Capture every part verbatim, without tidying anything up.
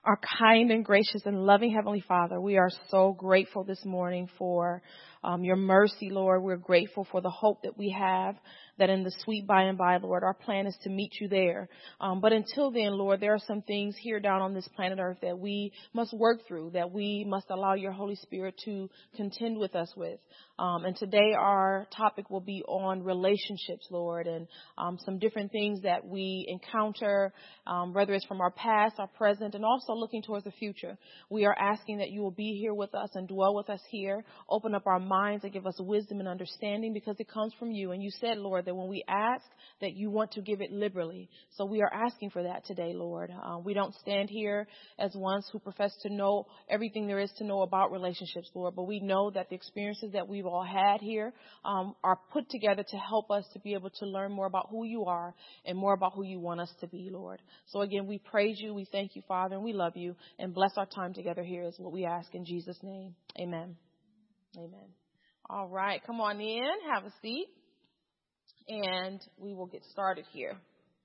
Our kind and gracious and loving Heavenly Father, we are so grateful this morning for um, your mercy, Lord. We're grateful for the hope that we have, that in the sweet by and by, Lord, our plan is to meet you there. Um, but until then, Lord, there are some things here down on this planet Earth that we must work through, that we must allow your Holy Spirit to contend with us with. Um, and today our topic will be on relationships, Lord, and um, some different things that we encounter, um, whether it's from our past, our present, and also looking towards the future. We are asking that you will be here with us and dwell with us here, open up our minds and give us wisdom and understanding, because it comes from you. And you said, Lord, that when we ask, that you want to give it liberally. So we are asking for that today, Lord. Uh, we don't stand here as ones who profess to know everything there is to know about relationships, Lord, but we know that the experiences that we've all had here um, are put together to help us to be able to learn more about who you are and more about who you want us to be, Lord. So again, we praise you, we thank you, Father, and we love you, and bless our time together here is what we ask in Jesus' name. Amen. Amen. All right, come on in, have a seat, and we will get started here.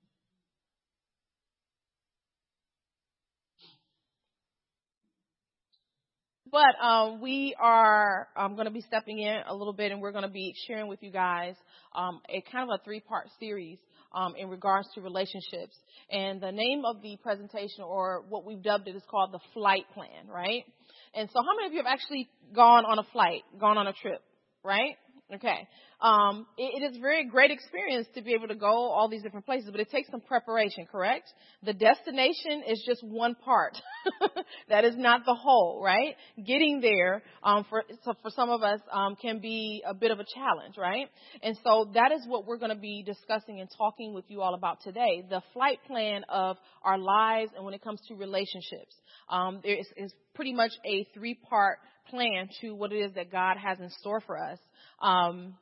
But um, we are um, going to be stepping in a little bit, and we're going to be sharing with you guys um, a kind of a three-part series um, in regards to relationships. And the name of the presentation, or what we've dubbed it, is called the Flight Plan, right? And so how many of you have actually gone on a flight, gone on a trip, right? Okay. Um, it, it is a very great experience to be able to go all these different places, but it takes some preparation, correct? The destination is just one part. That is not the whole, right? Getting there, um, for, so for some of us, um, can be a bit of a challenge, right? And so that is what we're going to be discussing and talking with you all about today. The flight plan of our lives, and when it comes to relationships. Um, there is, is pretty much a three-part plan to what it is that God has in store for us. Um,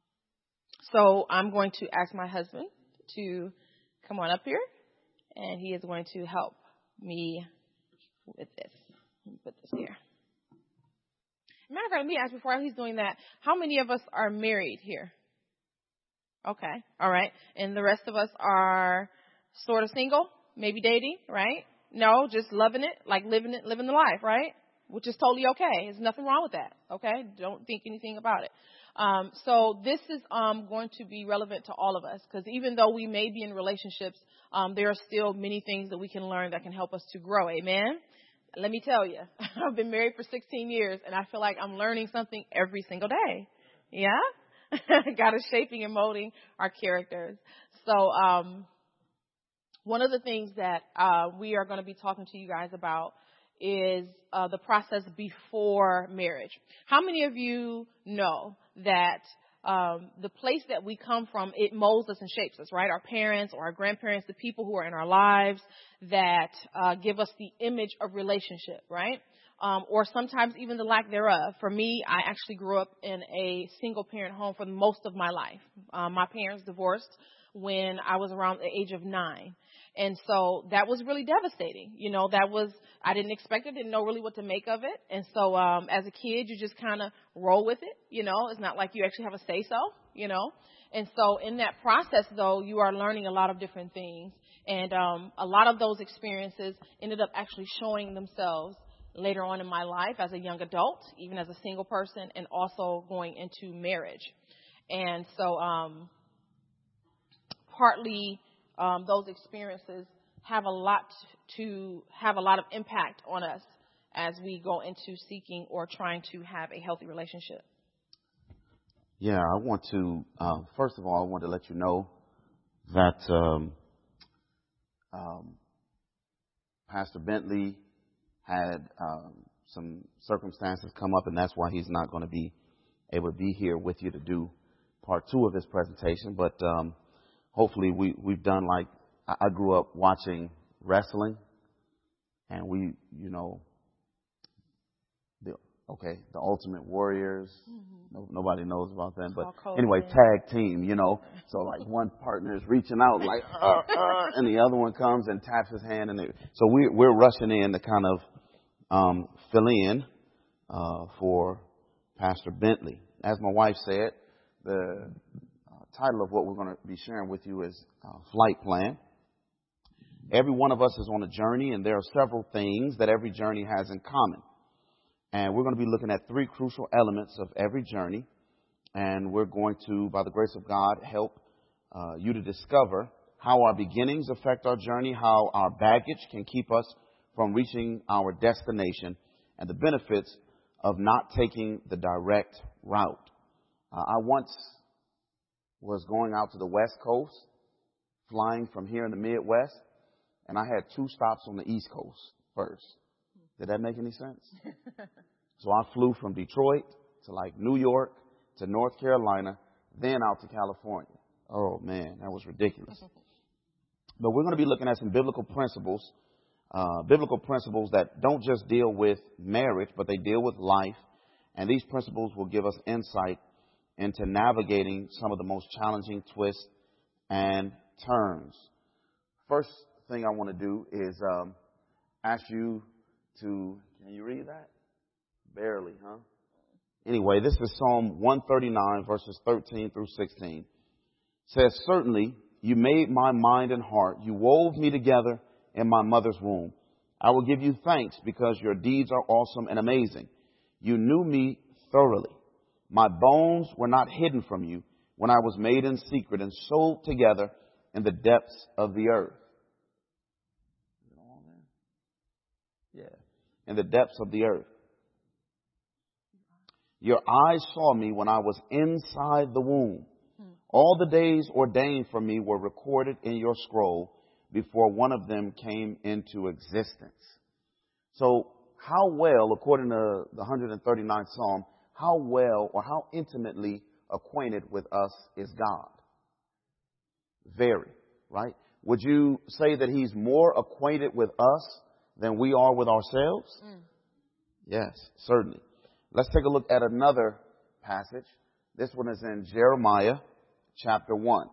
so I'm going to ask my husband to come on up here, and he is going to help me with this. Let me put this here. Matter of fact, let me ask before he's doing that, how many of us are married here? Okay, all right. And the rest of us are sort of single, maybe dating, right? No, just loving it, like living it, living the life, right? Which is totally okay. There's nothing wrong with that, okay? Don't think anything about it. Um, so this is um, going to be relevant to all of us, because even though we may be in relationships, um, there are still many things that we can learn that can help us to grow. Amen? Let me tell you, I've been married for sixteen years, and I feel like I'm learning something every single day. Yeah? God is shaping and molding our characters. So um, one of the things that uh, we are going to be talking to you guys about is uh, the process before marriage. How many of you know that um, the place that we come from, it molds us and shapes us, right? Our parents or our grandparents, the people who are in our lives that uh, give us the image of relationship, right? Um, or sometimes even the lack thereof. For me, I actually grew up in a single-parent home for most of my life. Um, my parents divorced when I was around the age of nine. And so that was really devastating. You know, that was, I didn't expect it, didn't know really what to make of it. And so um, as a kid, you just kind of roll with it. You know, it's not like you actually have a say-so, you know. And so in that process, though, you are learning a lot of different things. And um, a lot of those experiences ended up actually showing themselves later on in my life as a young adult, even as a single person, and also going into marriage. And so um, partly Um, those experiences have a lot to have a lot of impact on us as we go into seeking or trying to have a healthy relationship. Yeah, I want to, uh, first of all, I want to let you know that um, um, Pastor Bentley had um, some circumstances come up, and that's why he's not going to be able to be here with you to do part two of his presentation. But um, hopefully we, we've done like, I grew up watching wrestling, and we, you know, the, okay, the Ultimate Warriors, mm-hmm. no, nobody knows about them, but anyway, tag team, you know, so like one partner is reaching out like, uh, uh, and the other one comes and taps his hand, and they, so we, we're rushing in to kind of um, fill in uh, for Pastor Bentley. As my wife said, the title of what we're going to be sharing with you is uh, Flight Plan. Every one of us is on a journey, and there are several things that every journey has in common. And we're going to be looking at three crucial elements of every journey. And we're going to, by the grace of God, help uh, you to discover how our beginnings affect our journey, how our baggage can keep us from reaching our destination, and the benefits of not taking the direct route. Uh, I once was going out to the West Coast, flying from here in the Midwest, and I had two stops on the East Coast first. Did that make any sense? So I flew from Detroit to like New York to North Carolina, then out to California. Oh, man, that was ridiculous. But we're going to be looking at some biblical principles, uh, biblical principles that don't just deal with marriage, but they deal with life. And these principles will give us insight into navigating some of the most challenging twists and turns. First thing I want to do is um, ask you to, can you read that? Barely, huh? Anyway, this is Psalm one thirty-nine, verses thirteen through sixteen. It says, certainly you made my mind and heart. You wove me together in my mother's womb. I will give you thanks because your deeds are awesome and amazing. You knew me thoroughly. My bones were not hidden from you when I was made in secret and sewed together in the depths of the earth. Yeah, in the depths of the earth. Your eyes saw me when I was inside the womb. All the days ordained for me were recorded in your scroll before one of them came into existence. So how well, according to the one hundred thirty-ninth Psalm, how well or how intimately acquainted with us is God? Very, right? Would you say that he's more acquainted with us than we are with ourselves? Mm. Yes, certainly. Let's take a look at another passage. This one is in Jeremiah chapter one,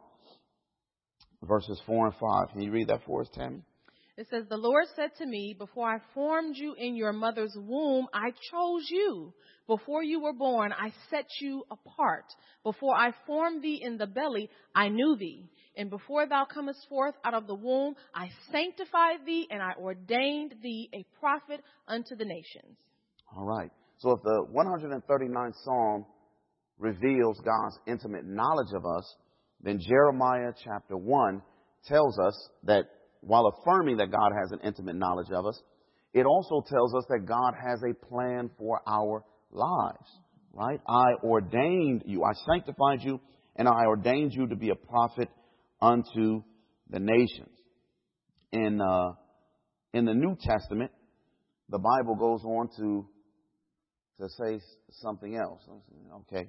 verses four and five. Can you read that for us, Tammy? It says, the Lord said to me, before I formed you in your mother's womb, I chose you. Before you were born, I set you apart. Before I formed thee in the belly, I knew thee. And before thou comest forth out of the womb, I sanctified thee and I ordained thee a prophet unto the nations. All right. So if the one hundred thirty-ninth Psalm reveals God's intimate knowledge of us, then Jeremiah chapter one tells us that while affirming that God has an intimate knowledge of us, it also tells us that God has a plan for our lives, right? I ordained you, I sanctified you, and I ordained you to be a prophet unto the nations. In, uh, in the New Testament, the Bible goes on to, to say something else. Okay.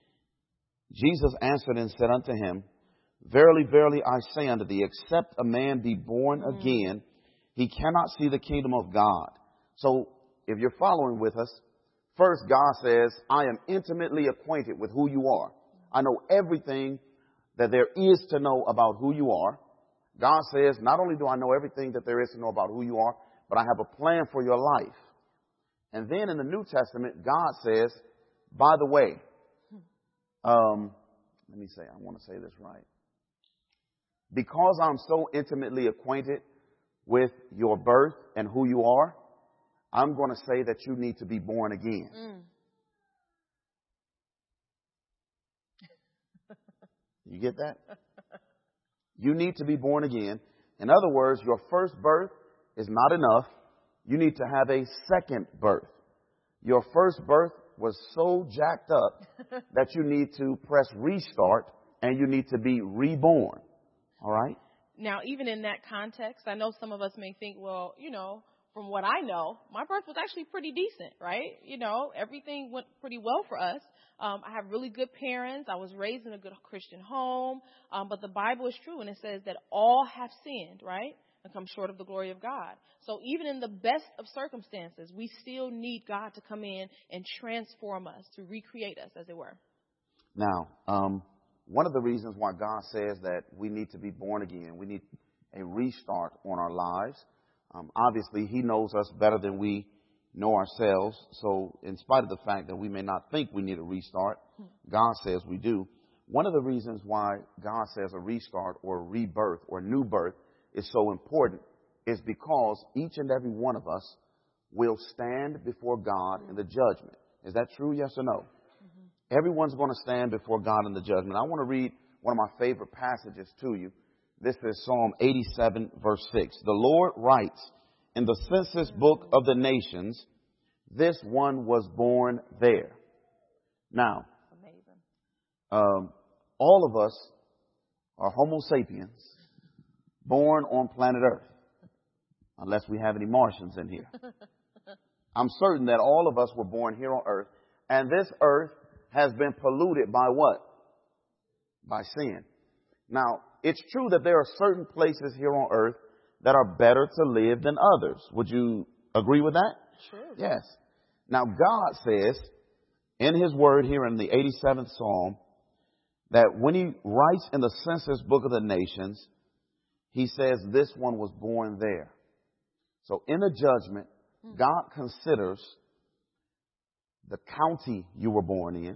Jesus answered and said unto him, verily, verily, I say unto thee, except a man be born mm. again, he cannot see the kingdom of God. So if you're following with us, first God says, I am intimately acquainted with who you are. I know everything that there is to know about who you are. God says, not only do I know everything that there is to know about who you are, but I have a plan for your life. And then in the New Testament, God says, by the way, um, let me say, I want to say this right. Because I'm so intimately acquainted with your birth and who you are, I'm going to say that you need to be born again. Mm. You get that? You need to be born again. In other words, your first birth is not enough. You need to have a second birth. Your first birth was so jacked up that you need to press restart and you need to be reborn. All right? Now, even in that context, I know some of us may think, well, you know, from what I know, my birth was actually pretty decent, right? You know, everything went pretty well for us. Um, I have really good parents. I was raised in a good Christian home. Um, but the Bible is true, and it says that all have sinned, right, and come short of the glory of God. So even in the best of circumstances, we still need God to come in and transform us, to recreate us, as it were. Now, um, one of the reasons why God says that we need to be born again, we need a restart on our lives. Um, obviously, he knows us better than we know ourselves. So in spite of the fact that we may not think we need a restart, God says we do. One of the reasons why God says a restart or rebirth or new birth is so important is because each and every one of us will stand before God in the judgment. Is that true? Yes or no? Mm-hmm. Everyone's going to stand before God in the judgment. I want to read one of my favorite passages to you. This is Psalm eighty-seven, verse six. The Lord writes in the census book of the nations, this one was born there. Now, um, all of us are Homo sapiens, born on planet Earth, unless we have any Martians in here. I'm certain that all of us were born here on Earth, and this Earth has been polluted by what? By sin. Now, it's true that there are certain places here on Earth that are better to live than others. Would you agree with that? Sure. Yes. Now, God says in His Word here in the eighty-seventh Psalm that when He writes in the census book of the nations, He says this one was born there. So in the judgment, God considers the county you were born in,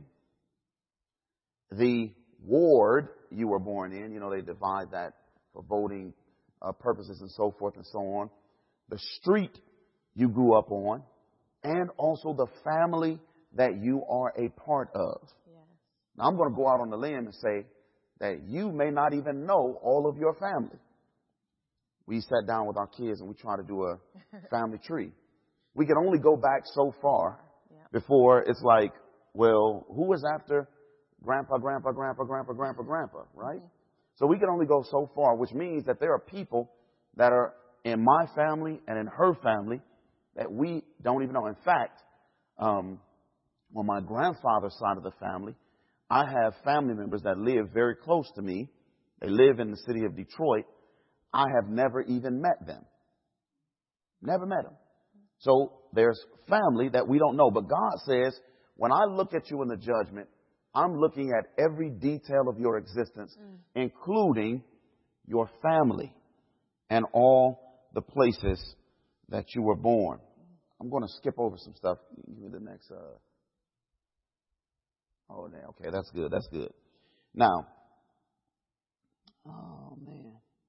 the ward you were born in. You know, they divide that for voting uh, purposes and so forth and so on. The street you grew up on, and also the family that you are a part of. Yes. Now, I'm going to go out on the limb and say that you may not even know all of your family. We sat down with our kids and we tried to do a family tree. We can only go back so far yep. before it's like, well, who was after grandpa, grandpa, grandpa, grandpa, grandpa, grandpa, right? Mm-hmm. So we can only go so far, which means that there are people that are in my family and in her family that we don't even know. In fact, um, on my grandfather's side of the family, I have family members that live very close to me. They live in the city of Detroit. I have never even met them. Never met them. So there's family that we don't know. But God says, when I look at you in the judgment, I'm looking at every detail of your existence, mm. including your family and all the places that you were born. I'm going to skip over some stuff. Give me the next. Uh... Oh, okay, that's good. That's good. Now, oh, man.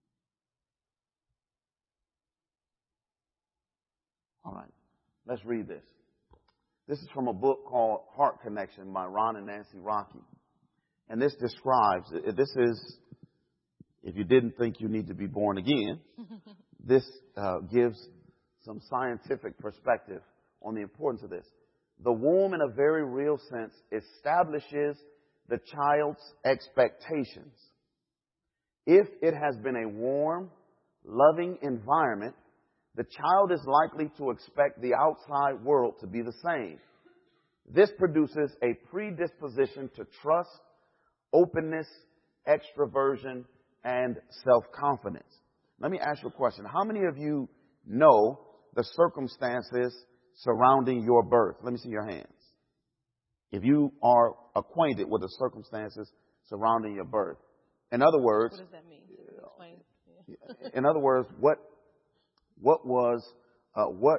All right, let's read this. This is from a book called Heart Connection by Ron and Nancy Rocky. And this describes, this is, if you didn't think you need to be born again, this uh, gives some scientific perspective on the importance of this. The womb, in a very real sense, establishes the child's expectations. If it has been a warm, loving environment, the child is likely to expect the outside world to be the same. This produces a predisposition to trust, openness, extroversion, and self-confidence. Let me ask you a question. How many of you know the circumstances surrounding your birth? Let me see your hands. If you are acquainted with the circumstances surrounding your birth. In other words, what does that mean? Explain. Yeah. In other words, what what was uh, what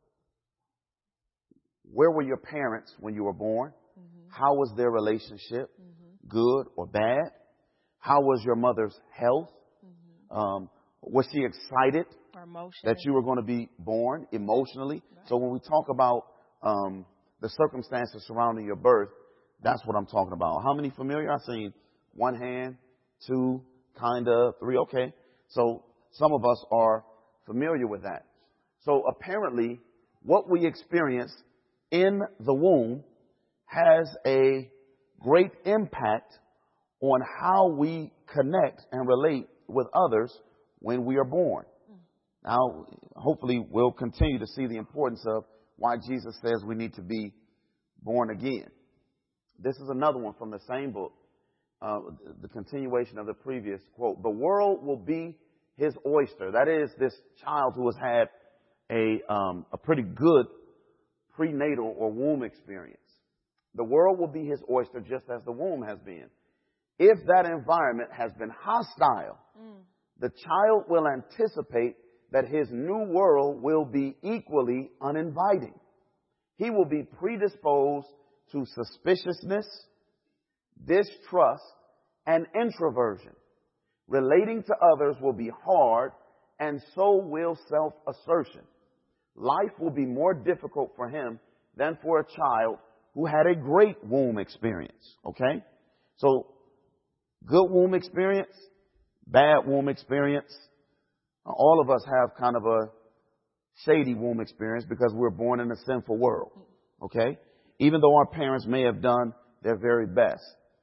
where were your parents when you were born? Mm-hmm. How was their relationship? Mm-hmm. Good or bad? How was your mother's health? Mm-hmm. Um, was she excited that you were going to be born emotionally? Right. So when we talk about um, the circumstances surrounding your birth, that's what I'm talking about. How many familiar? I've seen one hand, two, kind of, three. Okay. So some of us are familiar with that. So apparently what we experience in the womb has a great impact on how we connect and relate with others when we are born. Now, hopefully we'll continue to see the importance of why Jesus says we need to be born again. This is another one from the same book, uh, the continuation of the previous quote. The world will be his oyster. That is, this child who has had a, um, a pretty good prenatal or womb experience. The world will be his oyster just as the womb has been. If that environment has been hostile, mm. the child will anticipate that his new world will be equally uninviting. He will be predisposed to suspiciousness, distrust, and introversion. Relating to others will be hard, and so will self-assertion. Life will be more difficult for him than for a child who had a great womb experience. Okay? So, good womb experience, bad womb experience. All of us have kind of a shady womb experience because we're born in a sinful world. Okay? Even though our parents may have done their very best.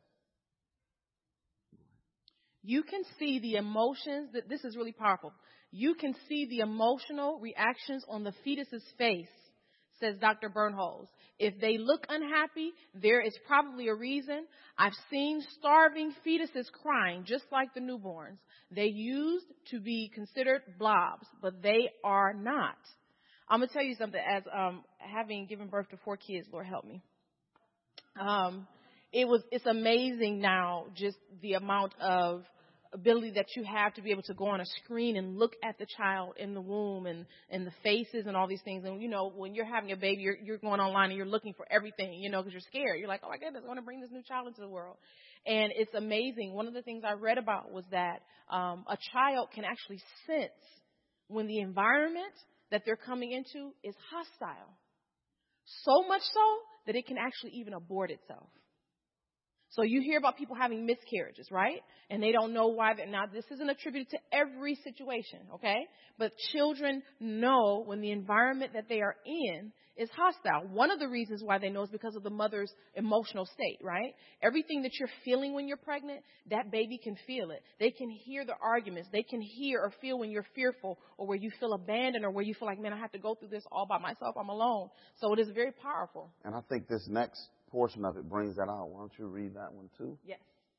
You can see the emotions, that this is really powerful. You can see the emotional reactions on the fetus's face, says Doctor Bernholz. If they look unhappy, there is probably a reason. I've seen starving fetuses crying just like the newborns. They used to be considered blobs, but they are not. I'm going to tell you something. As um, having given birth to four kids, Lord help me. Um, it was it's amazing now just the amount of ability that you have to be able to go on a screen and look at the child in the womb and, and the faces and all these things. And, you know, when you're having a baby, you're, you're going online and you're looking for everything, you know, because you're scared. You're like, oh, my goodness, I want to bring this new child into the world. And it's amazing. One of the things I read about was that um, a child can actually sense when the environment that they're coming into is hostile. So much so that it can actually even abort itself. So you hear about people having miscarriages, right? And they don't know why. They're, now, this isn't attributed to every situation, okay? But children know when the environment that they are in is hostile. One of the reasons why they know is because of the mother's emotional state, right? Everything that you're feeling when you're pregnant, that baby can feel it. They can hear the arguments. They can hear or feel when you're fearful or where you feel abandoned or where you feel like, man, I have to go through this all by myself. I'm alone. So it is very powerful. And I think this next portion of it brings that out. Why don't you read that one too? Yes.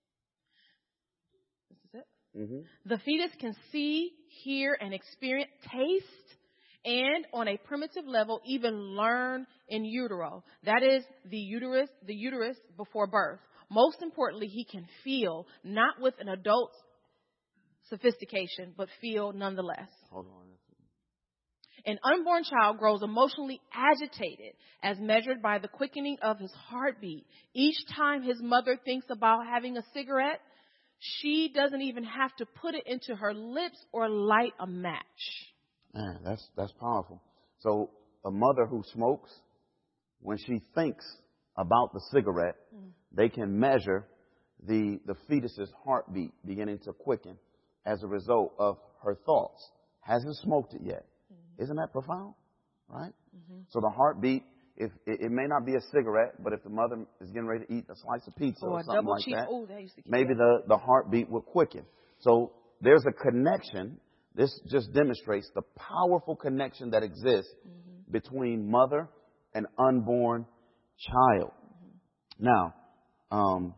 This is it. Mm-hmm. The fetus can see, hear, and experience taste, and on a primitive level, even learn in utero. That is the uterus, the uterus before birth. Most importantly, he can feel, not with an adult's sophistication, but feel nonetheless. Hold on. An unborn child grows emotionally agitated as measured by the quickening of his heartbeat. Each time his mother thinks about having a cigarette, she doesn't even have to put it into her lips or light a match. Man, that's that's powerful. So a mother who smokes, when she thinks about the cigarette, mm. they can measure the, the fetus's heartbeat beginning to quicken as a result of her thoughts. Hasn't smoked it yet. Isn't that profound? Right? Mm-hmm. So the heartbeat, if it, it may not be a cigarette, but if the mother is getting ready to eat a slice of pizza or, or something like cheese. that, Ooh, that maybe the, the heartbeat will quicken. So there's a connection. This just demonstrates the powerful connection that exists mm-hmm. between mother and unborn child. Mm-hmm. Now, um,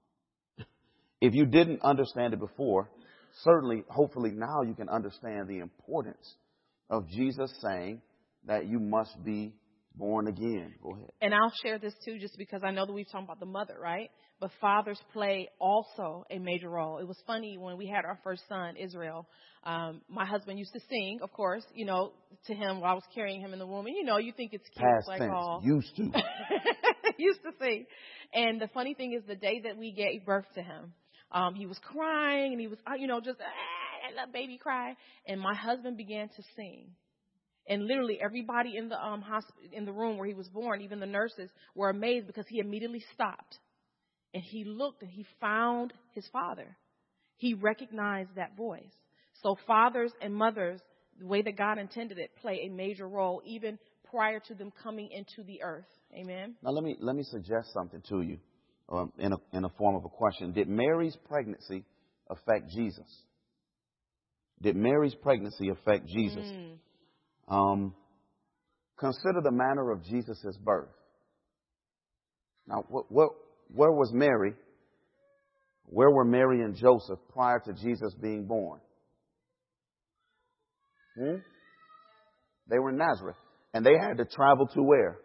if you didn't understand it before, certainly, hopefully now you can understand the importance of Jesus saying that you must be born again. Go ahead. And I'll share this too, just because I know that we've talked about the mother, right? But fathers play also a major role. It was funny when we had our first son, Israel. Um, my husband used to sing, of course, you know, to him while I was carrying him in the womb. And, you know, you think it's cute. Past like, tense. oh. Used to. used to sing. And the funny thing is the day that we gave birth to him, um, he was crying and he was, you know, just, ah, let baby cry. And my husband began to sing. And literally everybody in the um hospital, in the room where he was born, even the nurses, were amazed because he immediately stopped. And he looked and he found his father. He recognized that voice. So fathers and mothers, the way that God intended it, play a major role even prior to them coming into the earth. Amen. Now let me let me suggest something to you um, in a in a form of a question. Did Mary's pregnancy affect Jesus? Did Mary's pregnancy affect Jesus? Mm. Um, consider the manner of Jesus' birth. Now, what, what, where was Mary? Where were Mary and Joseph prior to Jesus being born? Hmm? They were in Nazareth. And they had to travel to where?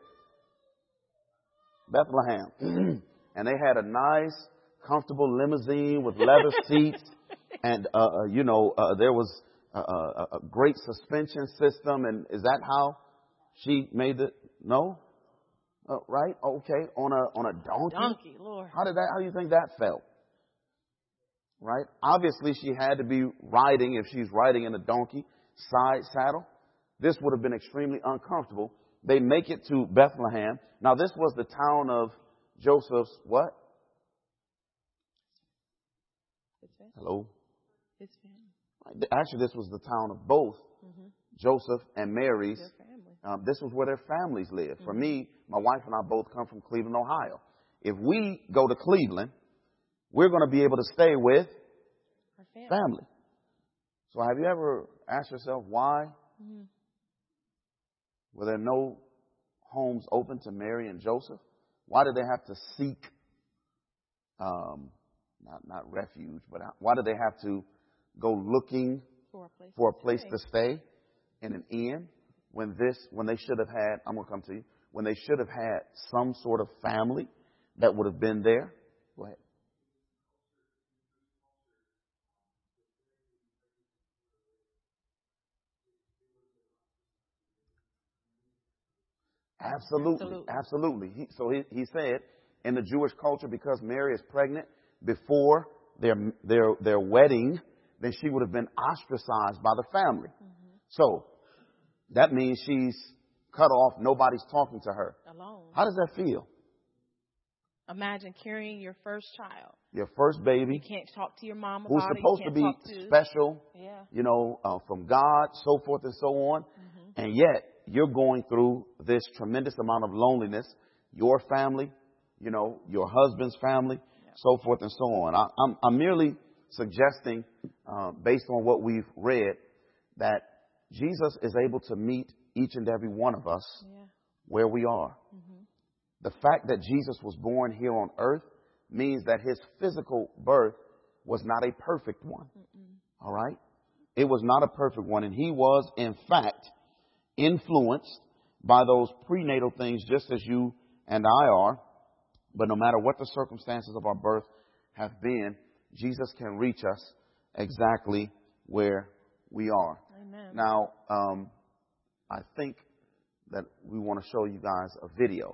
Bethlehem. And they had a nice, comfortable limousine with leather seats. And, uh, uh, you know, uh, there was a, a, a great suspension system. And is that how she made it? No? Uh, right? Okay. On a, on a donkey? Donkey, Lord. How did that, how do you think that felt? Right? Obviously, she had to be riding, if she's riding in a donkey, side saddle. This would have been extremely uncomfortable. They make it to Bethlehem. Now, this was the town of Joseph's what? His family. Hello? His family. Actually, this was the town of both mm-hmm. Joseph and Mary's. Their family. Um, this was where their families lived. Mm-hmm. For me, my wife and I both come from Cleveland, Ohio. If we go to Cleveland, we're going to be able to stay with our family. family. So have you ever asked yourself why? Mm-hmm. Were there no homes open to Mary and Joseph? Why did they have to seek, um, not not refuge, but why did they have to go looking for a place, for a place to, stay. to stay in an inn when this, when they should have had, I'm going to come to you, when they should have had some sort of family that would have been there? Go ahead. Absolutely. Absolutely. Absolutely. He, so he, he said in the Jewish culture, because Mary is pregnant before their, their, their wedding, then she would have been ostracized by the family. Mm-hmm. So that means she's cut off. Nobody's talking to her. Alone. How does that feel? Imagine carrying your first child. Your first baby. You can't talk to your mom about who's it. supposed to be to... special, yeah. you know, uh, from God, so forth and so on. Mm-hmm. And yet you're going through this tremendous amount of loneliness. Your family, you know, your husband's family, yeah. so forth and so on. I, I'm, I'm merely suggesting, uh, based on what we've read, that Jesus is able to meet each and every one of us yeah. where we are. Mm-hmm. The fact that Jesus was born here on earth means that his physical birth was not a perfect one. Mm-mm. All right? It was not a perfect one. And he was, in fact, influenced by those prenatal things just as you and I are. But no matter what the circumstances of our birth have been, Jesus can reach us exactly where we are. Amen. Now, um, I think that we want to show you guys a video.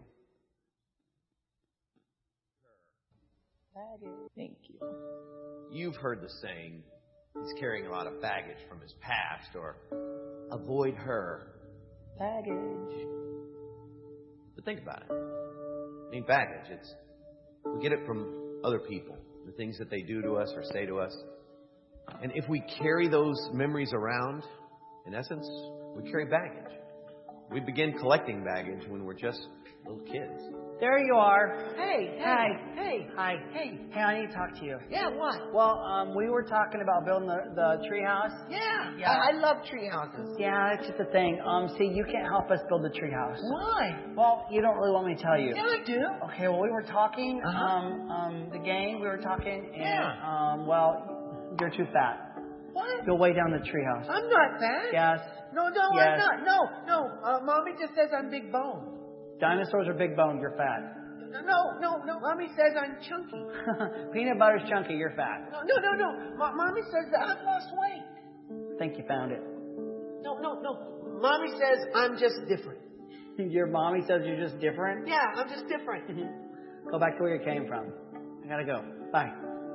Thank you. You've heard the saying, he's carrying a lot of baggage from his past, or avoid her. Baggage. But think about it. I mean, baggage, it's, we get it from other people, the things that they do to us or say to us. And if we carry those memories around, in essence, we carry baggage. We begin collecting baggage when we're just little kids. There you are. Hey, hey, hi. Hey, hi. Hey, hey, I need to talk to you. Yeah, what? Well, um, we were talking about building the, the tree house. Yeah, yeah. I, I love tree houses. Yeah, that's just the thing. Um, see, you can't help us build the tree house. Why? Well, you don't really want me to tell you. Yeah, I do. Okay, well, we were talking, uh-huh. um, um, the gang, we were talking, and, yeah. um, well, you're too fat. What? You'll weigh down the tree house. I'm not fat. Yes. No, no, yes. I'm not. No, no. Uh, Mommy just says I'm big boned. Dinosaurs are big boned, you're fat. No, no, no. Mommy says I'm chunky. Peanut butter's chunky, you're fat. No, no, no, no. M- Mommy says that I've lost weight. I think you found it. No, no, no. Mommy says I'm just different. Your mommy says you're just different? Yeah, I'm just different. Go back to where you came from. I gotta go. Bye.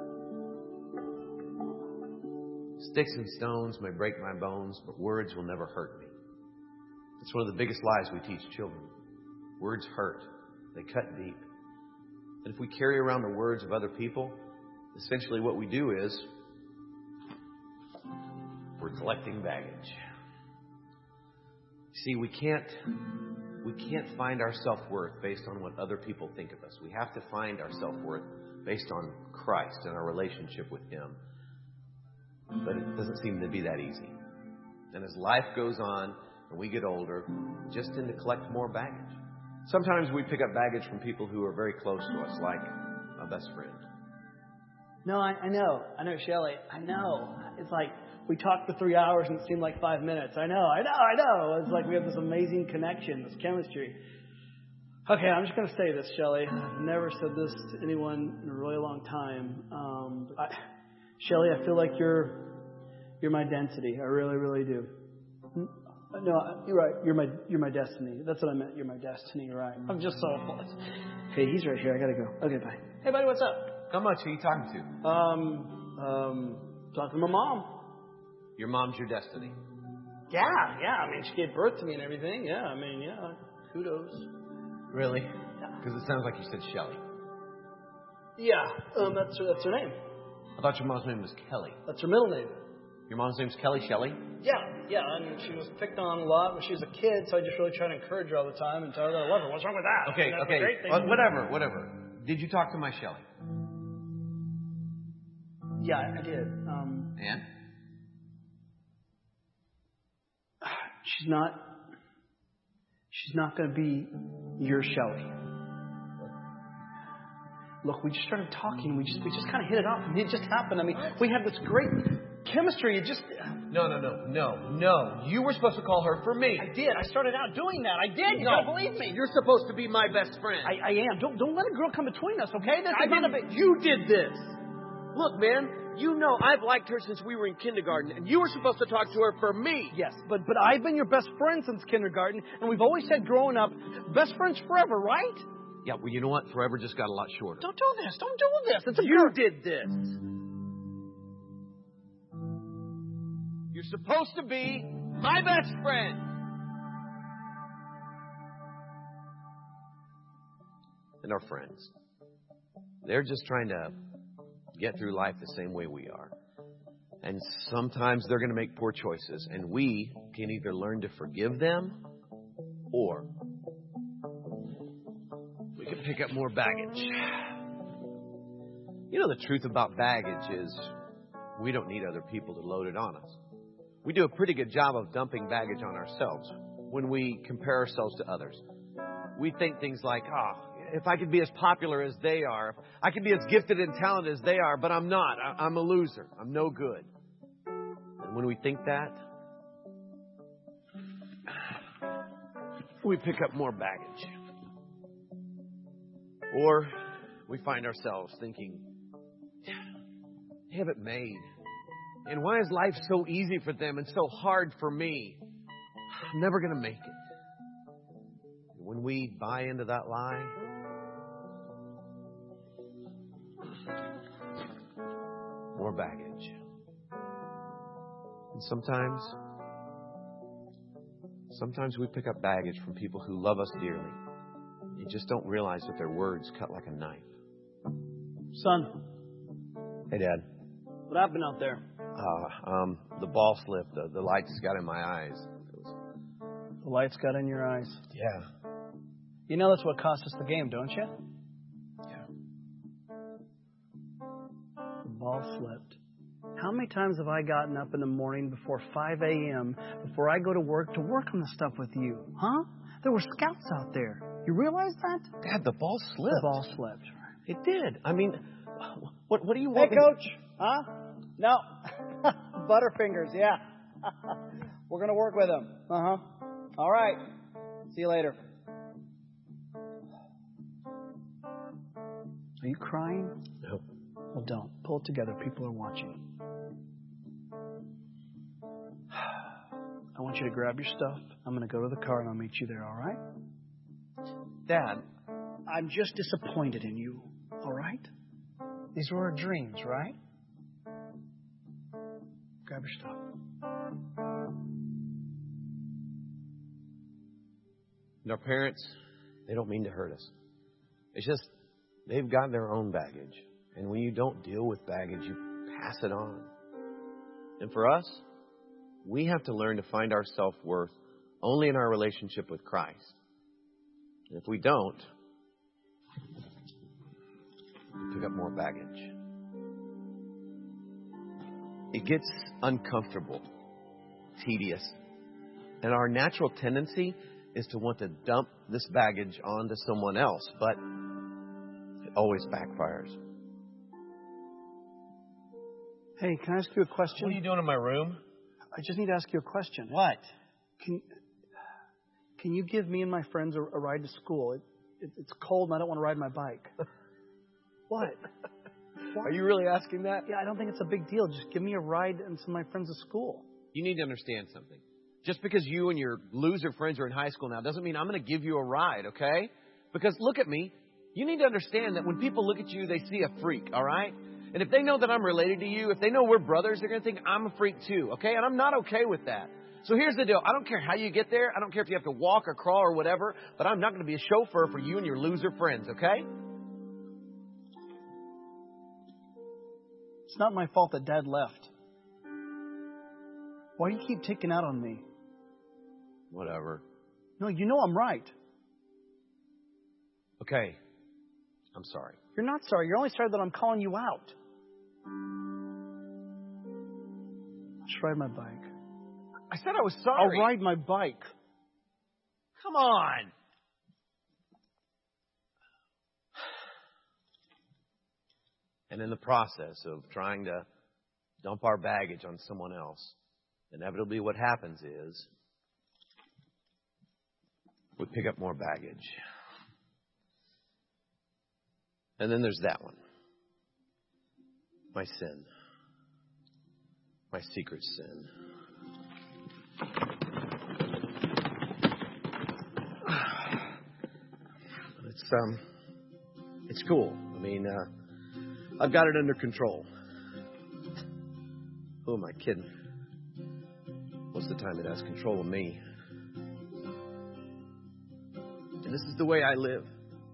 Sticks and stones may break my bones, but words will never hurt me. It's one of the biggest lies we teach children. Words hurt. They cut deep. And if we carry around the words of other people, essentially what we do is we're collecting baggage. See, we can't we can't find our self-worth based on what other people think of us. We have to find our self-worth based on Christ and our relationship with Him. But it doesn't seem to be that easy. And as life goes on and we get older, we just tend to collect more baggage. Sometimes we pick up baggage from people who are very close to us, like my best friend. No, I, I know. I know, Shelley. I know. It's like we talked for three hours and it seemed like five minutes. I know, I know, I know. It's like we have this amazing connection, this chemistry. Okay, I'm just going to say this, Shelley. I've never said this to anyone in a really long time. Um, I, Shelley, I feel like you're you're my density. I really, really do. No, you're right. You're my you're my destiny. That's what I meant. You're my destiny. You're right. I'm just so applause. Okay, he's right here. I gotta go. Okay, bye. Hey, buddy, what's up? How much are you talking to? Um, um, talking to my mom. Your mom's your destiny. Yeah, yeah. I mean, she gave birth to me and everything. Yeah, I mean, yeah. Kudos. Really? Because it sounds like you said Shelley. Yeah, um, that's her, that's her name. I thought your mom's name was Kelly. That's her middle name. Your mom's name's Kelly Shelley? Yeah, yeah. I mean, she was picked on a lot when she was a kid, so I just really try to encourage her all the time and tell her that I love her. What's wrong with that? Okay, That's a okay. great thing. Uh, whatever, whatever. Did you talk to my Shelley? Yeah, I did. Um, And? she's not. She's not going to be your Shelley. Look, we just started talking. We just we just kind of hit it off, and it just happened. I mean, we had this great chemistry. It just. No, no, no, no, no. You were supposed to call her for me. I did. I started out doing that. I did. You No. don't believe me. You're supposed to be my best friend. I, I am. Don't don't let a girl come between us, okay? This I is not a didn't, big. you did this. Look, man, you know I've liked her since we were in kindergarten, and you were supposed to talk to her for me. Yes, but but I've been your best friend since kindergarten, and we've always said growing up, best friends forever, right? Yeah, well, you know what? Forever just got a lot shorter. Don't do this. Don't do this. It's a You girl. did this. You're supposed to be my best friend. And our friends. They're just trying to get through life the same way we are. And sometimes they're going to make poor choices. And we can either learn to forgive them or we can pick up more baggage. You know, the truth about baggage is we don't need other people to load it on us. We do a pretty good job of dumping baggage on ourselves when we compare ourselves to others. We think things like, oh, if I could be as popular as they are, if I could be as gifted and talented as they are, but I'm not. I- I'm a loser. I'm no good. And when we think that, we pick up more baggage. Or we find ourselves thinking, they have it made. And why is life so easy for them and so hard for me? I'm never going to make it. When we buy into that lie, more baggage. And sometimes, sometimes we pick up baggage from people who love us dearly. You just don't realize that their words cut like a knife. Son, Hey, Dad. what happened out there? Uh, um, the ball slipped. The, the lights got in my eyes. It was, The lights got in your eyes. yeah. You know that's what cost us the game, don't you? Yeah. The ball slipped. How many times have I gotten up in the morning before five a.m., before I go to work, to work on the stuff with you? Huh? There were scouts out there. You realize that? Dad, the ball slipped. The ball slipped. It did. I mean, what what do you Hey, want? me- Coach. Huh? No. Butterfingers, yeah. We're going to work with them. Uh-huh. All right. See you later. Are you crying? No. Well, don't. Pull it together. People are watching. I want you to grab your stuff. I'm going to go to the car and I'll meet you there, all right? Dad, I'm just disappointed in you, all right? These were our dreams, right? Grab your stuff. and our parents, they don't mean to hurt us. It's just they've got their own baggage. And when you don't deal with baggage, you pass it on. And for us, we have to learn to find our self-worth only in our relationship with Christ. And if we don't, we pick up more baggage. It gets uncomfortable, tedious. And our natural tendency is to want to dump this baggage onto someone else, but it always backfires. Hey, can I ask you a question? What are you doing in my room? I just need to ask you a question. What? Can Can you give me and my friends a, a ride to school? It, it, it's cold and I don't want to ride my bike. What? Are you really asking that? Yeah, I don't think it's a big deal. Just give me a ride and some of my friends to school. You need to understand something. Just because you and your loser friends are in high school now doesn't mean I'm going to give you a ride, okay? Because look at me. You need to understand that when people look at you, they see a freak, all right? And if they know that I'm related to you, if they know we're brothers, they're going to think I'm a freak too, okay? And I'm not okay with that. So here's the deal. I don't care how you get there. I don't care if you have to walk or crawl or whatever, but I'm not going to be a chauffeur for you and your loser friends, okay? It's not my fault that Dad left. Why do you keep taking out on me? Whatever. No, you know I'm right. Okay. I'm sorry. You're not sorry. You're only sorry that I'm calling you out. Just ride my bike. I said I was sorry. I'll ride my bike. Come on. And in the process of trying to dump our baggage on someone else, inevitably what happens is we pick up more baggage. And then there's that one. My sin. My secret sin. It's um it's cool. I mean, uh I've got it under control. Who am I kidding? Most of the time it has control of me. And this is the way I live.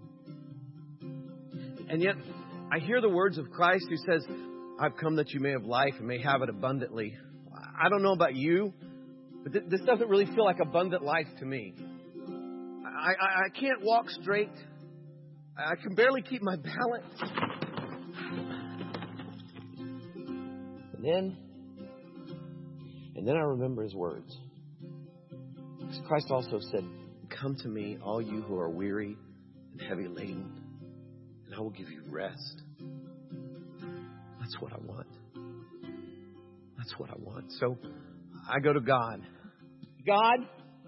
And yet, I hear the words of Christ who says, I've come that you may have life and may have it abundantly. I don't know about you, but th- this doesn't really feel like abundant life to me. I, I, I can't walk straight. I can barely keep my balance. And then, and then I remember his words. Because Christ also said, come to me, all you who are weary and heavy laden, and I will give you rest. That's what I want. That's what I want. So I go to God. God,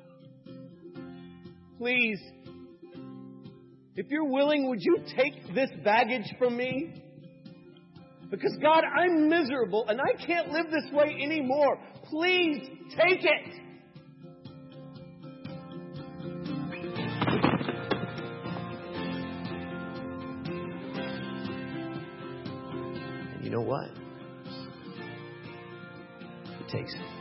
please, if you're willing, would you take this baggage from me? Because God, I'm miserable and I can't live this way anymore. Please take it. And you know what? He takes it.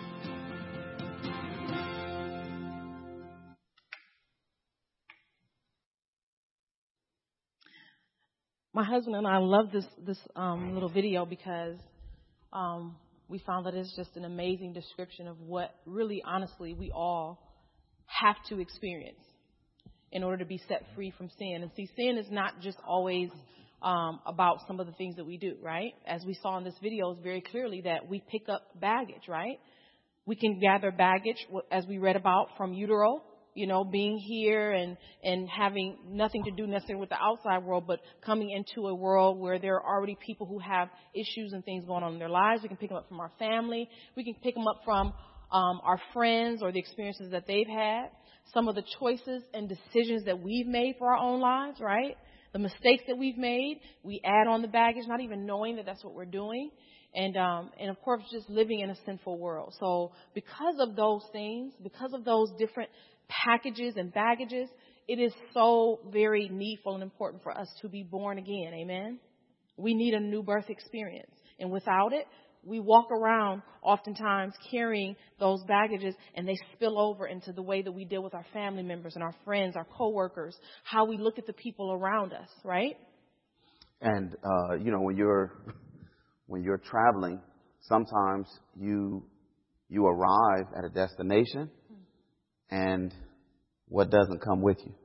My husband and I love this this um, little video because um, we found that it's just an amazing description of what really, honestly, we all have to experience in order to be set free from sin. And see, sin is not just always um, about some of the things that we do, right? As we saw in this video, it's very clearly that we pick up baggage, right? We can gather baggage, as we read about, from utero. You know, being here and, and having nothing to do necessarily with the outside world, but coming into a world where there are already people who have issues and things going on in their lives. We can pick them up from our family. We can pick them up from um, our friends or the experiences that they've had. Some of the choices and decisions that we've made for our own lives, right? The mistakes that we've made, we add on the baggage, not even knowing that that's what we're doing. And, um, and of course, just living in a sinful world. So because of those things, because of those different packages and baggages, it is so very needful and important for us to be born again. Amen. We need a new birth experience. And without it, we walk around oftentimes carrying those baggages, and they spill over into the way that we deal with our family members and our friends, our coworkers, how we look at the people around us, right? And, uh, you know, when you're, when you're traveling, sometimes you, you arrive at a destination, and what doesn't come with you?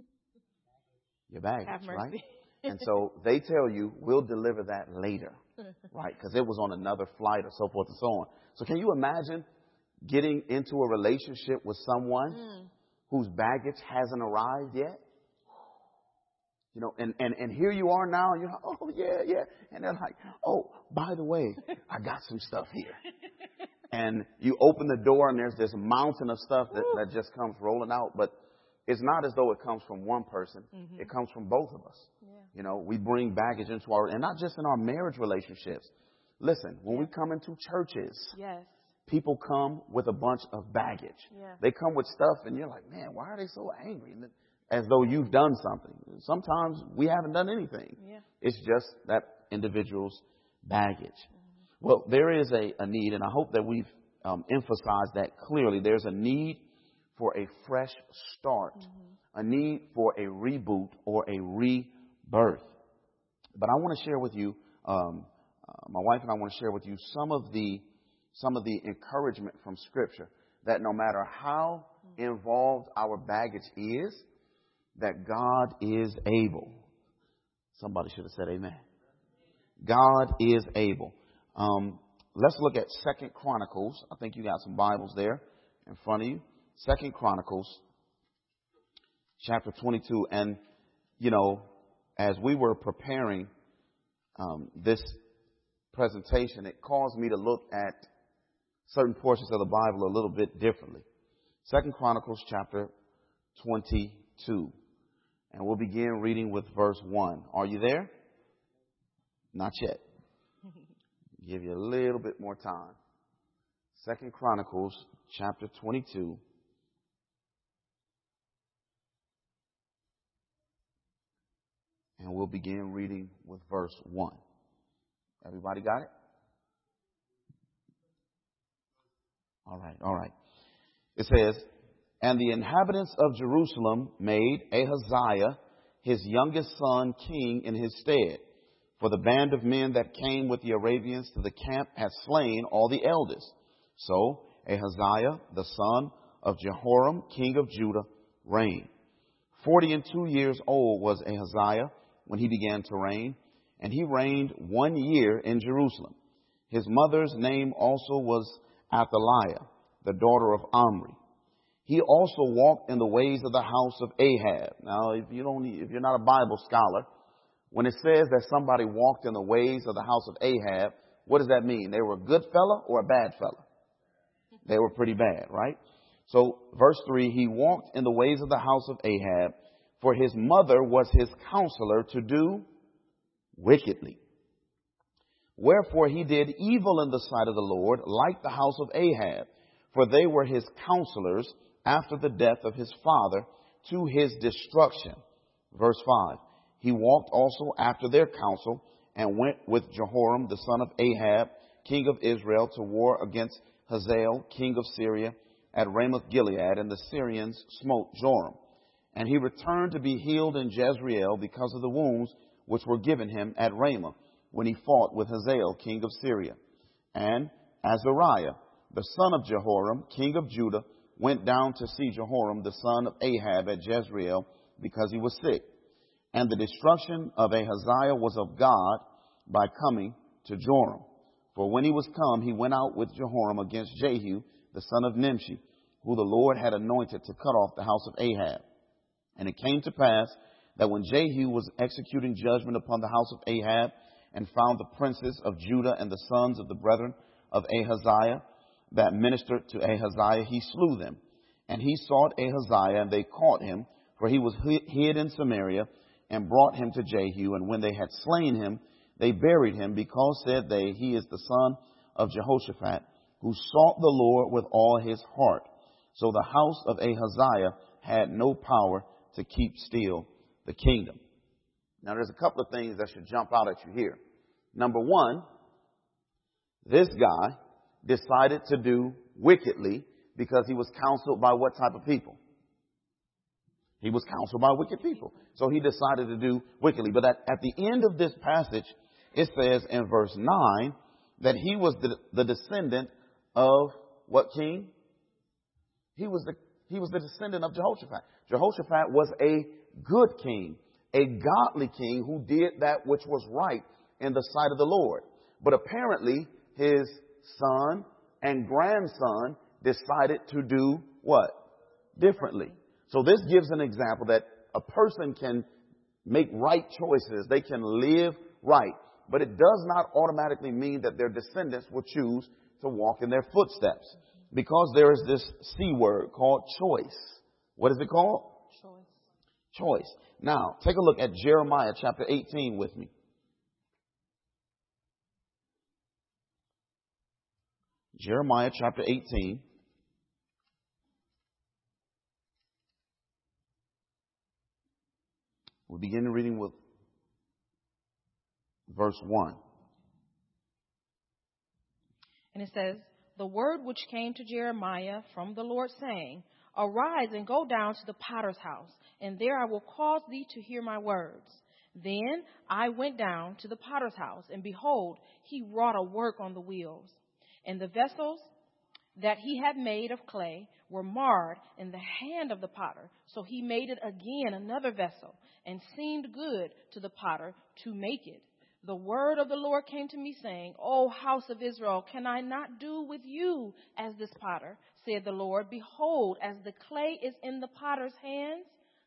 Your baggage, right? And so they tell you, we'll deliver that later, right? Because it was on another flight or so forth and so on. So can you imagine getting into a relationship with someone mm. whose baggage hasn't arrived yet? You know, and, and, and here you are now, and you're like, oh, yeah, yeah. And they're like, oh, by the way, I got some stuff here. And you open the door and there's this mountain of stuff that, that just comes rolling out. But it's not as though it comes from one person. Mm-hmm. It comes from both of us. Yeah. You know, we bring baggage into our, and not just in our marriage relationships. Listen, when yeah. we come into churches, yes. people come with a bunch of baggage. Yeah. They come with stuff and you're like, man, why are they so angry? And as though you've done something. Sometimes we haven't done anything. Yeah. It's just that individual's baggage. Well, there is a, a need, and I hope that we've um, emphasize that clearly. There's a need for a fresh start, mm-hmm. a need for a reboot or a rebirth. But I want to share with you, um, uh, my wife and I want to share with you some of the some of the encouragement from Scripture that no matter how involved our baggage is, that God is able. Somebody should have said amen. God is able. Um, let's look at Second Chronicles. I think you got some Bibles there in front of you. Second Chronicles, chapter twenty-two. And, you know, as we were preparing um, this presentation, it caused me to look at certain portions of the Bible a little bit differently. Second Chronicles, chapter twenty-two. And we'll begin reading with verse one. Are you there? Not yet. Give you a little bit more time. Second Chronicles, chapter twenty-two. And we'll begin reading with verse one. Everybody got it? All right, all right. It says, "And the inhabitants of Jerusalem made Ahaziah, his youngest son, king in his stead. For the band of men that came with the Arabians to the camp had slain all the eldest. So Ahaziah, the son of Jehoram, king of Judah, reigned. Forty and two years old was Ahaziah when he began to reign, and he reigned one year in Jerusalem. His mother's name also was Athaliah, the daughter of Omri. He also walked in the ways of the house of Ahab." Now, if you don't, if you're not a Bible scholar, when it says that somebody walked in the ways of the house of Ahab, what does that mean? They were a good fella or a bad fella? They were pretty bad, right? So, verse three, "He walked in the ways of the house of Ahab, for his mother was his counselor to do wickedly. Wherefore he did evil in the sight of the Lord, like the house of Ahab, for they were his counselors after the death of his father, to his destruction." Verse five, "He walked also after their counsel, and went with Jehoram the son of Ahab, king of Israel, to war against Hazael, king of Syria, at Ramoth Gilead, and the Syrians smote Joram. And he returned to be healed in Jezreel because of the wounds which were given him at Ramah, when he fought with Hazael, king of Syria. And Azariah, the son of Jehoram, king of Judah, went down to see Jehoram, the son of Ahab, at Jezreel, because he was sick. And the destruction of Ahaziah was of God by coming to Joram. For when he was come, he went out with Jehoram against Jehu, the son of Nimshi, who the Lord had anointed to cut off the house of Ahab. And it came to pass that when Jehu was executing judgment upon the house of Ahab, and found the princes of Judah and the sons of the brethren of Ahaziah that ministered to Ahaziah, he slew them. And he sought Ahaziah, and they caught him, for he was hid in Samaria, and brought him to Jehu. And when they had slain him, they buried him, because, said they, he is the son of Jehoshaphat, who sought the Lord with all his heart. So the house of Ahaziah had no power to keep still the kingdom." Now, there's a couple of things that should jump out at you here. Number one, this guy decided to do wickedly because he was counseled by what type of people? He was counseled by wicked people. So he decided to do wickedly. But at, at the end of this passage, it says in verse nine that he was the, the descendant of what king? He was the, he was the descendant of Jehoshaphat. Jehoshaphat was a good king, a godly king who did that which was right in the sight of the Lord. But apparently his son and grandson decided to do what? Differently. So this gives an example that a person can make right choices. They can live right. But it does not automatically mean that their descendants will choose to walk in their footsteps. Because there is this C word called choice. What is it called? Choice. Choice. Now, take a look at Jeremiah chapter eighteen with me. Jeremiah chapter eighteen. We'll begin reading with verse one. And it says, the word which came to Jeremiah from the Lord, saying, Arise and go down to the potter's house, and there I will cause thee to hear my words. Then I went down to the potter's house, and behold, he wrought a work on the wheels. And the vessels that he had made of clay were marred in the hand of the potter. So he made it again another vessel, and seemed good to the potter to make it. The word of the Lord came to me, saying, O house of Israel, can I not do with you as this potter? Said the Lord, Behold, as the clay is in the potter's hands,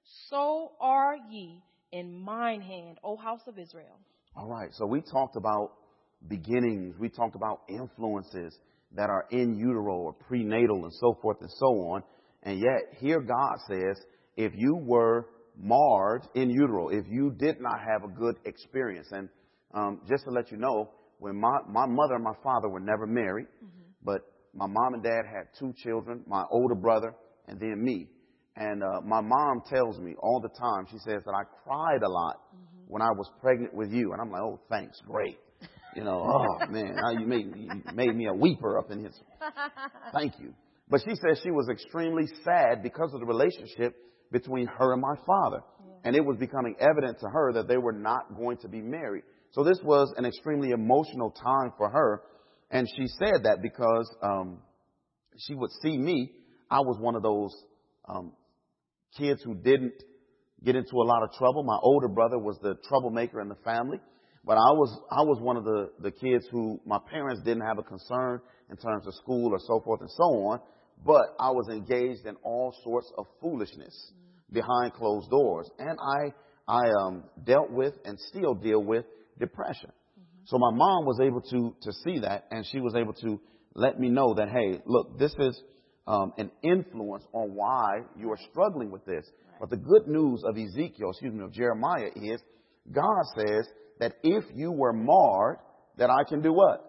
so are ye in mine hand, O house of Israel. All right, so we talked about beginnings. We talked about influences that are in utero or prenatal and so forth and so on. And yet here God says, if you were marred in utero, if you did not have a good experience, and um, just to let you know, when my, my mother and my father were never married, mm-hmm. but my mom and dad had two children, my older brother and then me. And uh, my mom tells me all the time, she says that I cried a lot mm-hmm. when I was pregnant with you. And I'm like, oh, thanks, great. You know, oh, man, you made, you made me a weeper up in here. Thank you. But she says she was extremely sad because of the relationship between her and my father. Yeah. And it was becoming evident to her that they were not going to be married. So this was an extremely emotional time for her. And she said that because um, she would see me. I was one of those um, kids who didn't get into a lot of trouble. My older brother was the troublemaker in the family. But I was I was one of the, the kids who my parents didn't have a concern in terms of school or so forth and so on. But I was engaged in all sorts of foolishness mm-hmm. behind closed doors. And I I um, dealt with and still deal with depression. Mm-hmm. So my mom was able to to see that, and she was able to let me know that, hey, look, this is um, an influence on why you are struggling with this. Right. But the good news of Ezekiel, excuse me, of Jeremiah is God says that if you were marred, that I can do what?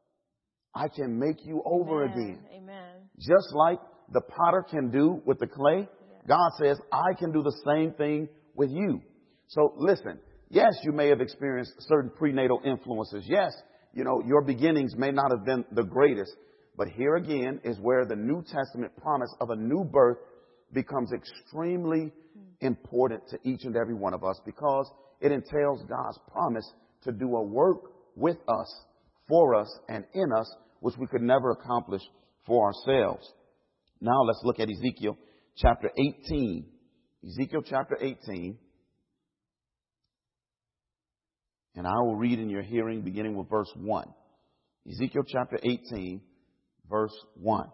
I can make you over Amen. again. Amen. Just like the potter can do with the clay, yeah. God says, I can do the same thing with you. So listen, yes, you may have experienced certain prenatal influences. Yes, you know, your beginnings may not have been the greatest. But here again is where the New Testament promise of a new birth becomes extremely important to each and every one of us, because it entails God's promise to do a work with us, for us, and in us, which we could never accomplish for ourselves. Now let's look at Ezekiel chapter eighteen. Ezekiel chapter eighteen. And I will read in your hearing beginning with verse one. Ezekiel chapter eighteen, verse one.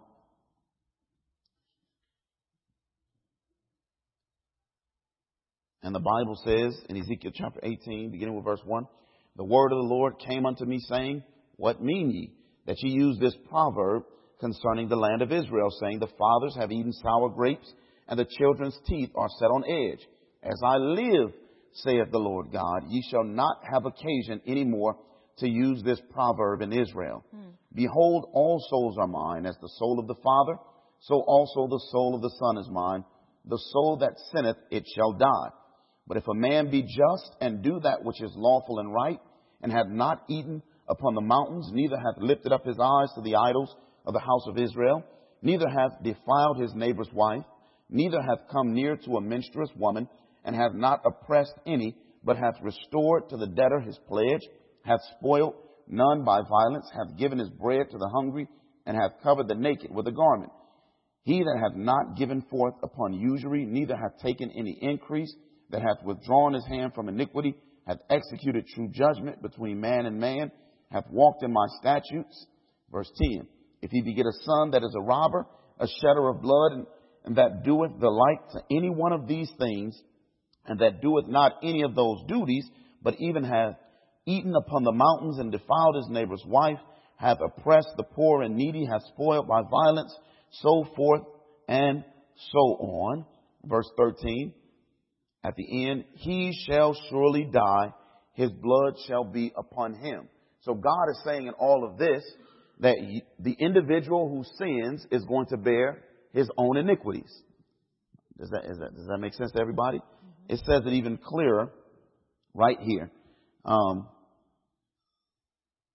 And the Bible says in Ezekiel chapter eighteen, beginning with verse one, the word of the Lord came unto me, saying, What mean ye, that ye use this proverb concerning the land of Israel, saying, The fathers have eaten sour grapes, and the children's teeth are set on edge. As I live, saith the Lord God, ye shall not have occasion any more to use this proverb in Israel. Hmm. Behold, all souls are mine, as the soul of the Father, so also the soul of the Son is mine. The soul that sinneth, it shall die. But if a man be just and do that which is lawful and right, and have not eaten upon the mountains, neither hath lifted up his eyes to the idols of the house of Israel, neither hath defiled his neighbor's wife, neither hath come near to a menstruous woman, and hath not oppressed any, but hath restored to the debtor his pledge, hath spoiled none by violence, hath given his bread to the hungry, and hath covered the naked with a garment. He that hath not given forth upon usury, neither hath taken any increase, that hath withdrawn his hand from iniquity, hath executed true judgment between man and man, hath walked in my statutes. Verse ten. If he beget a son that is a robber, a shedder of blood, and, and that doeth the like to any one of these things, and that doeth not any of those duties, but even hath eaten upon the mountains and defiled his neighbor's wife, hath oppressed the poor and needy, hath spoiled by violence, so forth and so on. Verse thirteen. At the end, he shall surely die. His blood shall be upon him. So God is saying in all of this that the individual who sins is going to bear his own iniquities. Does that, is that, does that make sense to everybody? Mm-hmm. It says it even clearer right here. Um,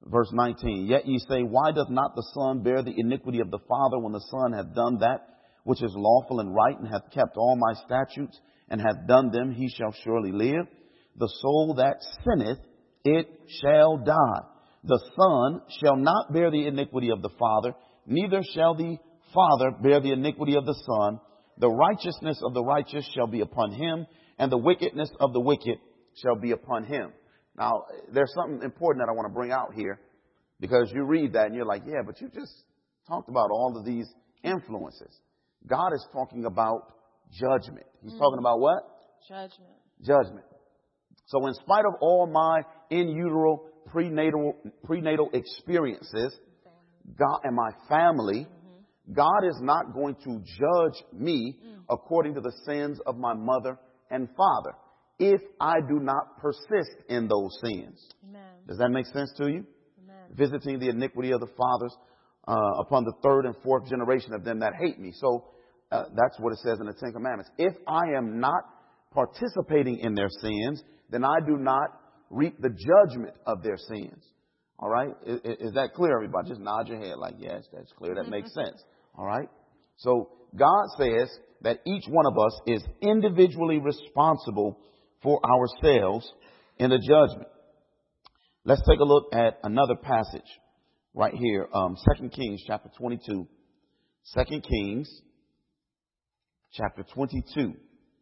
verse nineteen. Yet ye say, why doth not the Son bear the iniquity of the Father, when the Son hath done that which is lawful and right, and hath kept all my statutes, and hath done them? He shall surely live. The soul that sinneth, it shall die. The Son shall not bear the iniquity of the Father, neither shall the Father bear the iniquity of the Son. The righteousness of the righteous shall be upon him, and the wickedness of the wicked shall be upon him. Now, there's something important that I want to bring out here, because you read that and you're like, yeah, but you just talked about all of these influences. God is talking about judgment. He's mm. talking about what? Judgment. Judgment. So in spite of all my in utero prenatal prenatal experiences, God and my family, mm-hmm. God is not going to judge me mm. according to the sins of my mother and father, if I do not persist in those sins. Amen. Does that make sense to you? Amen. Visiting the iniquity of the fathers uh, upon the third and fourth generation of them that hate me. So uh, that's what it says in the Ten Commandments. If I am not participating in their sins, then I do not reap the judgment of their sins. All right? Is, is that clear, everybody? Just nod your head like, yes, that's clear. That makes sense. All right? So God says that each one of us is individually responsible for ourselves in the judgment. Let's take a look at another passage right here. Um, Second Kings chapter twenty-two. Second Kings chapter twenty-two.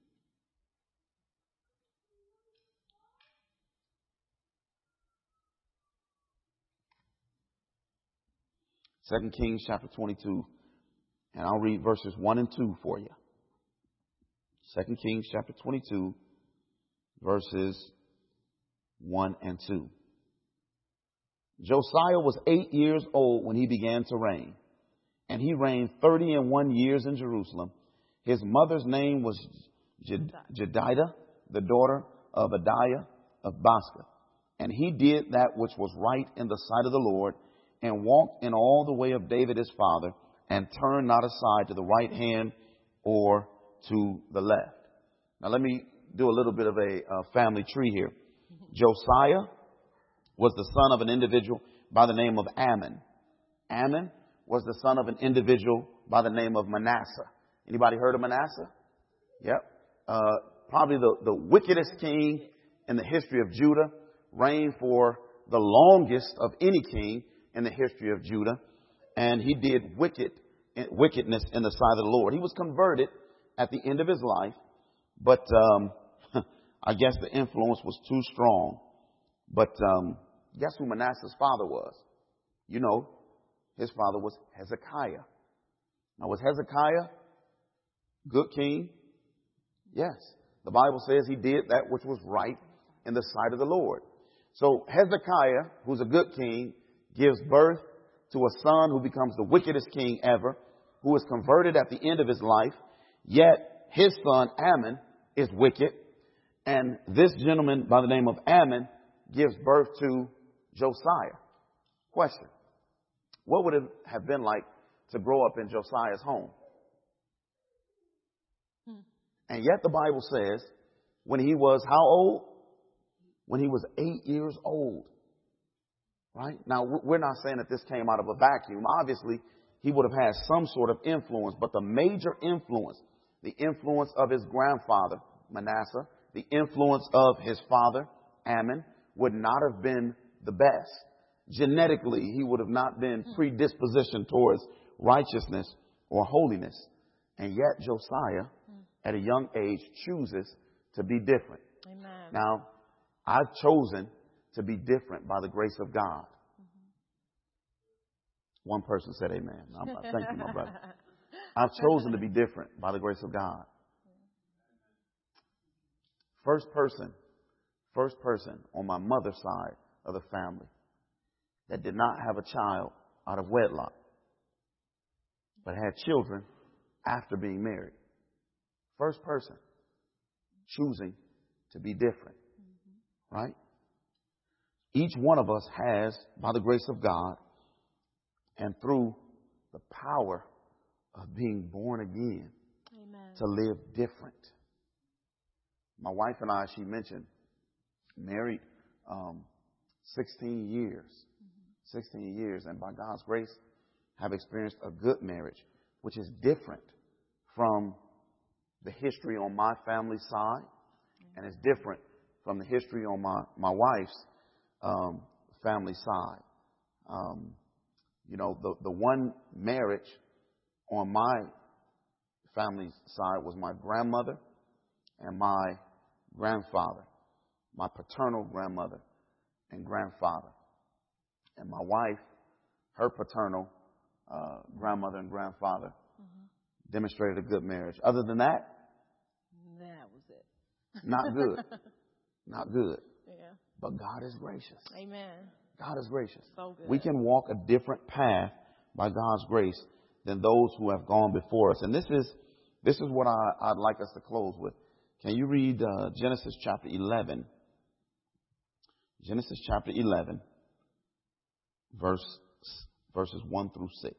Second Kings chapter twenty-two. And I'll read verses one and two for you. Second Kings chapter twenty-two, verses one and two. Josiah was eight years old when he began to reign, and he reigned thirty and one years in Jerusalem. His mother's name was Jedidah, the daughter of Adiah of Baska. And he did that which was right in the sight of the Lord, and walked in all the way of David his father, and turned not aside to the right hand or to the left. Now let me do a little bit of a uh, family tree here. Josiah was the son of an individual by the name of Ammon. Ammon was the son of an individual by the name of Manasseh. Anybody heard of Manasseh? Yep. Uh, probably the, the wickedest king in the history of Judah, reigned for the longest of any king in the history of Judah. And he did wicked wickedness in the sight of the Lord. He was converted at the end of his life, but um, I guess the influence was too strong. But um, guess who Manasseh's father was? You know, his father was Hezekiah. Now, was Hezekiah good king? Yes. The Bible says he did that which was right in the sight of the Lord. So Hezekiah, who's a good king, gives birth to a son who becomes the wickedest king ever, who is converted at the end of his life. Yet his son Ammon is wicked. And this gentleman by the name of Ammon gives birth to Josiah. Question. What would it have been like to grow up in Josiah's home? Hmm. And yet the Bible says when he was how old? When he was eight years old. Right? Now, we're not saying that this came out of a vacuum. Obviously, he would have had some sort of influence, but the major influence, the influence of his grandfather, Manasseh, the influence of his father, Ammon, would not have been the best. Genetically, he would have not been predispositioned towards righteousness or holiness. And yet, Josiah, at a young age, chooses to be different. Amen. Now, I've chosen to be different by the grace of God. Mm-hmm. One person said amen. Thank you, my brother. I've chosen to be different by the grace of God. First person, first person on my mother's side of the family that did not have a child out of wedlock, but had children after being married. First person choosing to be different. Mm-hmm. Right? Each one of us has, by the grace of God and through the power of being born again, Amen, to live different. My wife and I, she mentioned, married um, sixteen years. Mm-hmm. sixteen years, and by God's grace, have experienced a good marriage, which is different from the history on my family side, and it's different from the history on my, my wife's um, family side. Um, you know, the, the one marriage on my family side was my grandmother and my grandfather, my paternal grandmother and grandfather. And my wife, her paternal uh, grandmother and grandfather mm-hmm. demonstrated a good marriage. Other than that, that was it. Not good. Not good. Yeah. But God is gracious. Amen. God is gracious. So good. We can walk a different path by God's grace than those who have gone before us. And this is this is what I, I'd like us to close with. Can you read uh, Genesis chapter eleven? Genesis chapter eleven, verse verses one through six.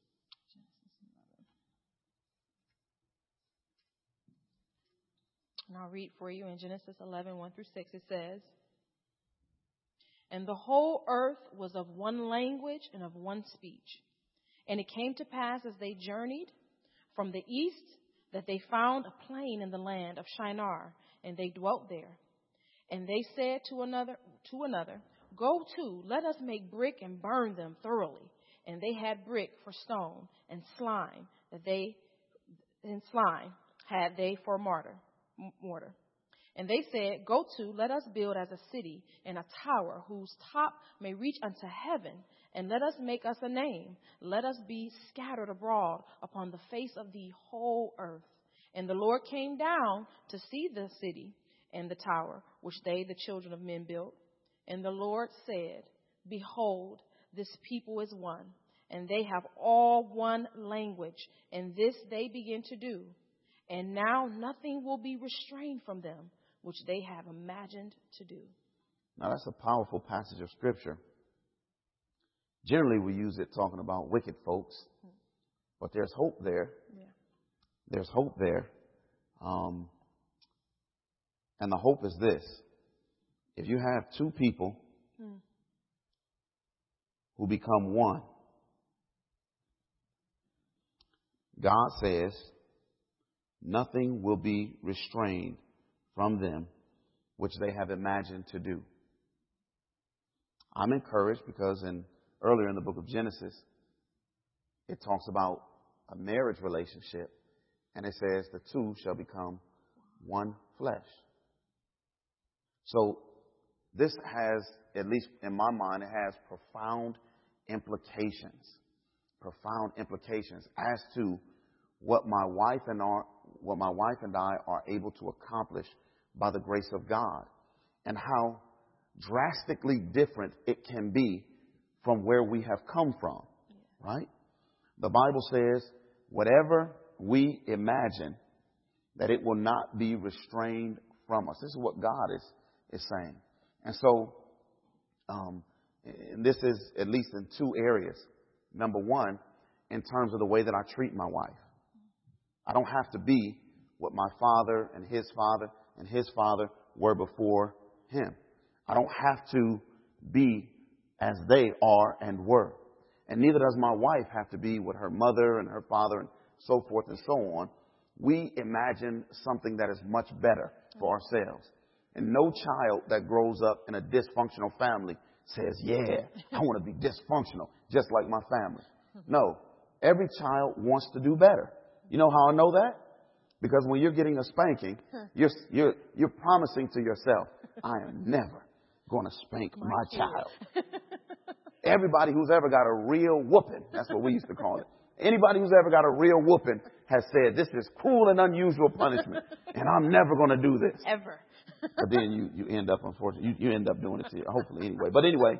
And I'll read for you in Genesis eleven, one through six. It says, "And the whole earth was of one language and of one speech. And it came to pass as they journeyed from the east that they found a plain in the land of Shinar, and they dwelt there. And they said to another, to another, Go to, let us make brick and burn them thoroughly. And they had brick for stone, and slime that they and slime had they for mortar. mortar. And they said, Go to, let us build as a city and a tower whose top may reach unto heaven, and let us make us a name. Let us be scattered abroad upon the face of the whole earth. And the Lord came down to see the city and the tower, which they, the children of men, built. And the Lord said, Behold, this people is one, and they have all one language, and this they begin to do. And now nothing will be restrained from them, which they have imagined to do." Now that's a powerful passage of Scripture. Generally, we use it talking about wicked folks, but there's hope there. Yeah. There's hope there. Um, and the hope is this. If you have two people hmm. who become one, God says nothing will be restrained from them, which they have imagined to do. I'm encouraged because in earlier in the book of Genesis, it talks about a marriage relationship, and it says the two shall become one flesh. So this has, at least in my mind, it has profound implications, profound implications as to what my wife and our, what my wife and I are able to accomplish by the grace of God, and how drastically different it can be from where we have come from, right? The Bible says, whatever we imagine, that it will not be restrained from us. This is what God is, is saying. And so, um, and this is at least in two areas. Number one, in terms of the way that I treat my wife. I don't have to be what my father and his father and his father were before him. I don't have to be as they are and were. And neither does my wife have to be what her mother and her father and so forth and so on. We imagine something that is much better for ourselves. And no child that grows up in a dysfunctional family says, yeah, I want to be dysfunctional, just like my family. No, every child wants to do better. You know how I know that? Because when you're getting a spanking, you're, you're, you're promising to yourself, I am never going to spank my, my child. Everybody who's ever got a real whooping, that's what we used to call it. Anybody who's ever got a real whooping has said, this is cruel and unusual punishment, and I'm never going to do this. Ever. But then you, you end up, unfortunately, you, you end up doing it to you, hopefully anyway. But anyway,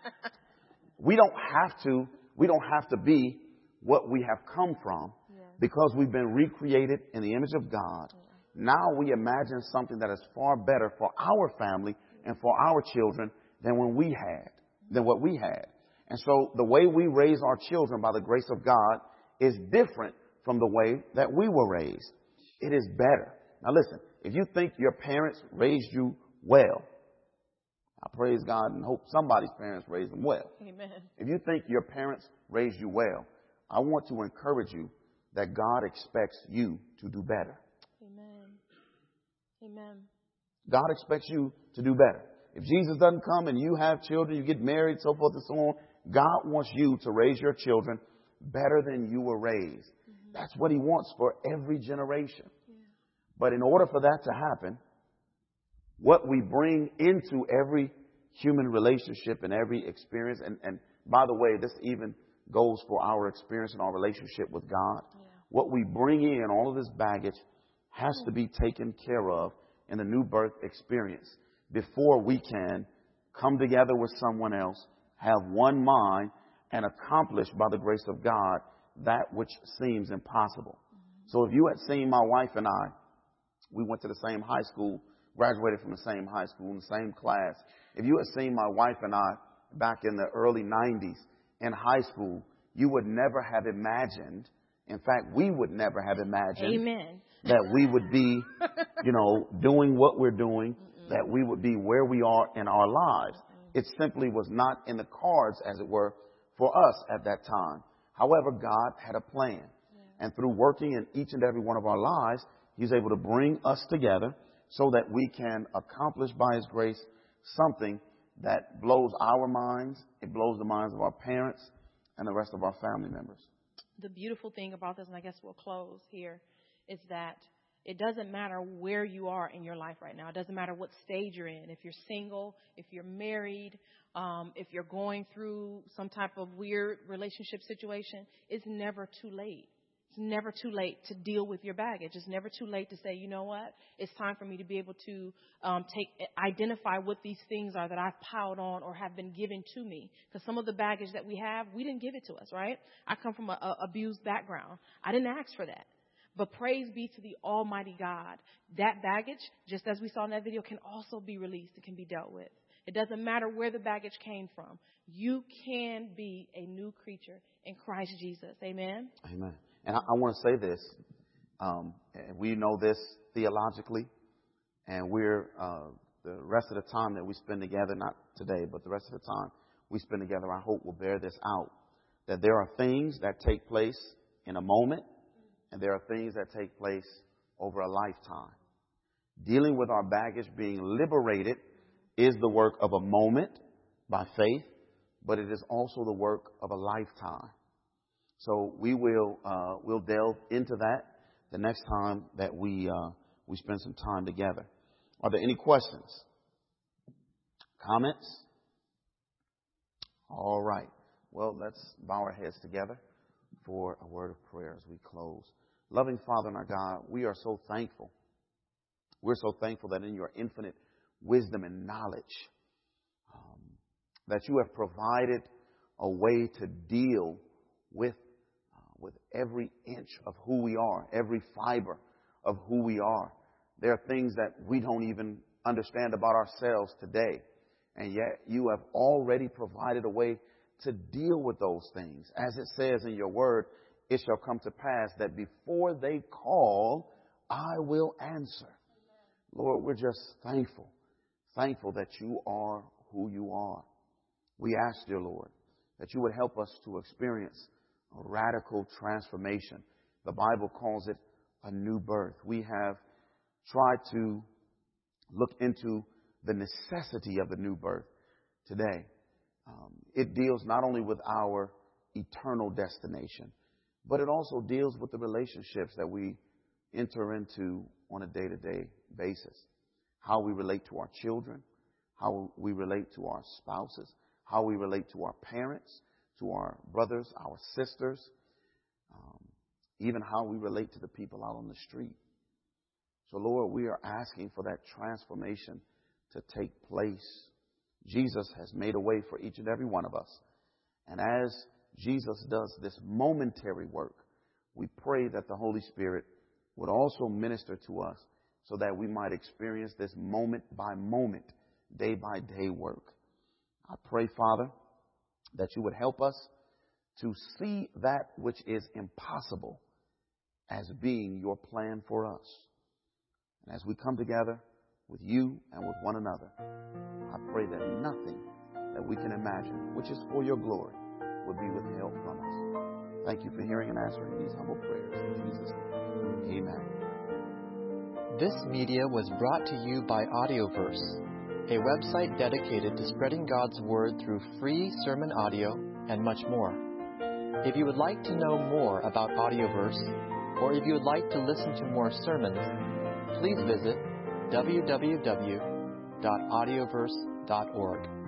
we don't have to, we don't have to be what we have come from yeah. because we've been recreated in the image of God. Yeah. Now we imagine something that is far better for our family and for our children than when we had, than what we had. And so the way we raise our children by the grace of God is different from the way that we were raised. It is better. Now listen, if you think your parents raised you well, I praise God and hope somebody's parents raised them well. Amen. If you think your parents raised you well, I want to encourage you that God expects you to do better. Amen. Amen. God expects you to do better. If Jesus doesn't come and you have children, you get married, so forth and so on, God wants you to raise your children better than you were raised. Mm-hmm. That's what he wants for every generation. Yeah. But in order for that to happen, what we bring into every human relationship and every experience, and, and by the way, this even goes for our experience and our relationship with God. Yeah. What we bring in, all of this baggage, has to be taken care of in the new birth experience before we can come together with someone else, have one mind, and accomplish by the grace of God that which seems impossible. Mm-hmm. So if you had seen my wife and I, we went to the same high school, graduated from the same high school, in the same class. If you had seen my wife and I back in the early nineties in high school, you would never have imagined, in fact, we would never have imagined Amen. that we would be, you know, doing what we're doing, Mm-mm. that we would be where we are in our lives. Mm-mm. It simply was not in the cards, as it were, for us at that time. However, God had a plan. Yeah. And through working in each and every one of our lives, he's able to bring us together so that we can accomplish by his grace something that blows our minds, it blows the minds of our parents and the rest of our family members. The beautiful thing about this, and I guess we'll close here, is that it doesn't matter where you are in your life right now. It doesn't matter what stage you're in. If you're single, if you're married, um, if you're going through some type of weird relationship situation, it's never too late. It's never too late to deal with your baggage. It's never too late to say, you know what? It's time for me to be able to um, take identify what these things are that I've piled on or have been given to me. Because some of the baggage that we have, we didn't give it to us, right? I come from an abused background. I didn't ask for that. But praise be to the Almighty God. That baggage, just as we saw in that video, can also be released. It can be dealt with. It doesn't matter where the baggage came from. You can be a new creature in Christ Jesus. Amen? Amen. And I, I want to say this. Um, we know this theologically, and we're uh, the rest of the time that we spend together, not today, but the rest of the time we spend together, I hope will bear this out, that there are things that take place in a moment, and there are things that take place over a lifetime. Dealing with our baggage, being liberated, is the work of a moment by faith, but it is also the work of a lifetime. So we will uh, we'll delve into that the next time that we uh, we spend some time together. Are there any questions? Comments? All right. Well, let's bow our heads together for a word of prayer as we close. Loving Father and our God, we are so thankful. We're so thankful that in your infinite wisdom and knowledge, um, that you have provided a way to deal with with every inch of who we are, every fiber of who we are. There are things that we don't even understand about ourselves today. And yet you have already provided a way to deal with those things. As it says in your word, it shall come to pass that before they call, I will answer. Lord, we're just thankful, thankful that you are who you are. We ask, dear Lord, that you would help us to experience a radical transformation. The Bible calls it a new birth. We have tried to look into the necessity of the new birth today. Um, it deals not only with our eternal destination, but it also deals with the relationships that we enter into on a day-to-day basis. How we relate to our children, how we relate to our spouses, how we relate to our parents, to our brothers, our sisters, um, even how we relate to the people out on the street. So, Lord, we are asking for that transformation to take place. Jesus has made a way for each and every one of us. And as Jesus does this momentary work, we pray that the Holy Spirit would also minister to us so that we might experience this moment by moment, day by day work. I pray, Father, that you would help us to see that which is impossible as being your plan for us. And as we come together with you and with one another. I pray that nothing that we can imagine, which is for your glory, will be withheld from us. Thank you for hearing and answering these humble prayers. In Jesus' name, amen. This media was brought to you by Audioverse, a website dedicated to spreading God's Word through free sermon audio and much more. If you would like to know more about Audioverse, or if you would like to listen to more sermons, please visit w w w dot audioverse dot org.